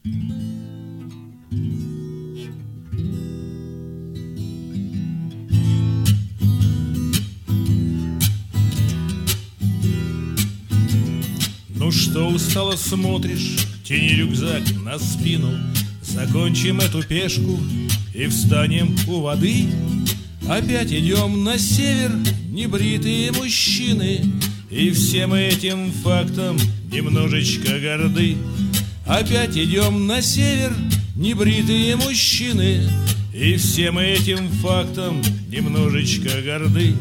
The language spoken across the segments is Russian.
Ну что устало смотришь, тяни рюкзак на спину, закончим эту пешку и встанем у воды. Опять идем на север, небритые мужчины, и всем этим фактом немножечко горды. Опять идем на север, небритые мужчины, и всем этим фактом немножечко горды.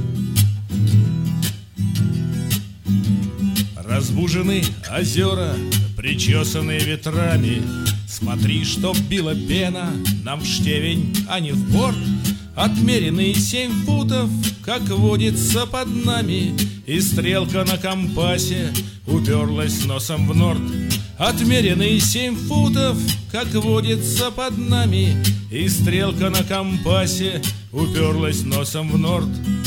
Разбужены озера, причесанные ветрами. Смотри, чтоб била пена нам в штевень, а не в борт. Отмеренные 7 футов, как водится под нами, и стрелка на компасе уперлась носом в норд. Отмеренные 7 футов, как водится под нами, и стрелка на компасе уперлась носом в норд.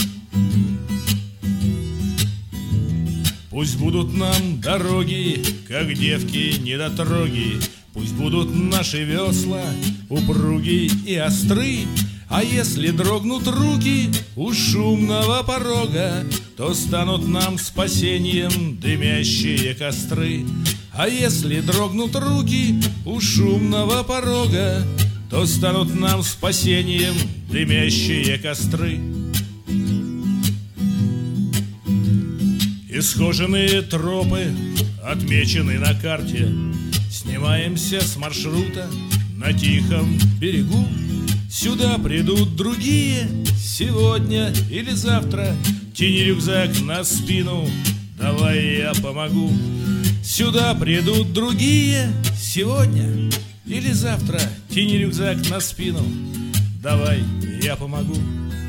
Пусть будут нам дороги, как девки-недотроги, пусть будут наши весла упруги и остры. А если дрогнут руки у шумного порога, то станут нам спасением дымящие костры. А если дрогнут руки у шумного порога, то станут нам спасением дымящие костры. Исхоженные тропы отмечены на карте. Снимаемся с маршрута на тихом берегу. Сюда придут другие сегодня или завтра. Тяни рюкзак на спину, давай я помогу. Сюда придут другие сегодня или завтра. Тяни рюкзак на спину, давай я помогу.